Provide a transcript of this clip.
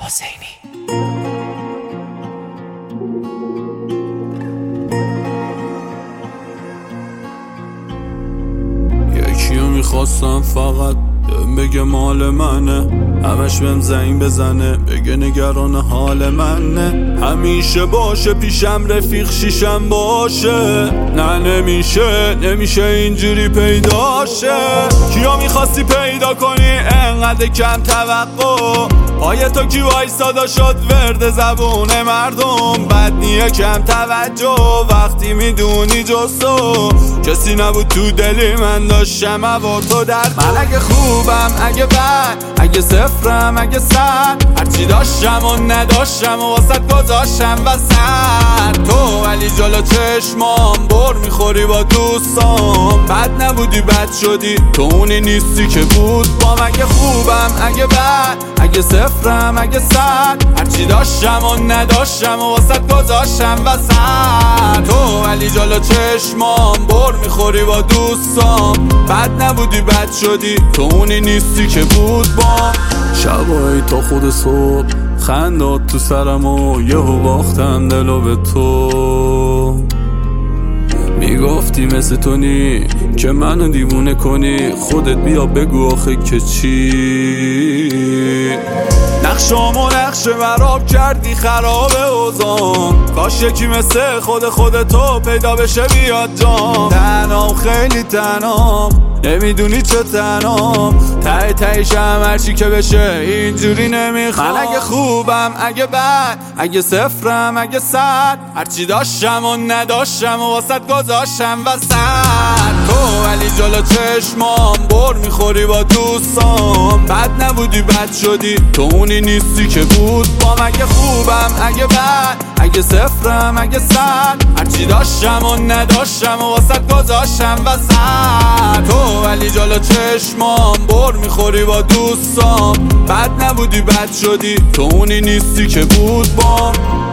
حسینی. یکیو میخواستم فقط بگه مال منه، همش بهم زنگ بزنه بگه نگران حال منه. همیشه باشه پیشم رفیق شیشم باشه، نه نمیشه اینجوری پیداشه. کیا میخواستی پیدا کنی انقدر کم توقع؟ پای تو کی وایسادا شد ورد زبون مردم؟ بد نیه کم توجه وقتی میدونی جز تو کسی نبود تو دلی من داشتم و تو در من. اگه خوبم اگه بد اگه صفرم اگه صد، هرچی داشتم و نداشتم و واسط گذاشتم وسط تو، ولی جلو چشمام بر میخوری با دوستام. بد نبودی بد شدی تو اونی نیستی که بود بام. اگه خوبم اگه بد اگه صفرم اگه صد، هرچی داشتم و نداشتم و واسط گذاشتم وسط تو، ولی جلو چشمام بر میخوری با دوستام. بد نبودی بد شدی تو اونی نیستی که بود بام. شبایی تا خود صبح خندات تو سرم و یهو باختم دلو به تو. میگفتی مثل تو نی که منو دیوونه کنی، خودت بیا بگو آخه که چی. نقشامو نقشه براب کردی خراب اوزام، کاش یکی مثل خودتو پیدا بشه بیاد جام. تنام خیلی تنام نمیدونی چه تنام، تهشم هرچی که بشه اینجوری نمیخوام. من اگه خوبم اگه بد اگه صفرم اگه صد، هرچی داشتم و نداشتم و واسط گذاشتم وسط تو، ولی جلو چشمام بر میخوری با دوستام. بد نبودی بد شدی تو اونی نیستی که بود بام. اگه خوبم اگه بد اگه صفرم اگه صد، هرچی داشتم و نداشتم و واسط گذاشتم وسط تو، ولی جلو چشمام بر میخوری با دوستام. بد نبودی بد شدی تو اونی نیستی که بود بام.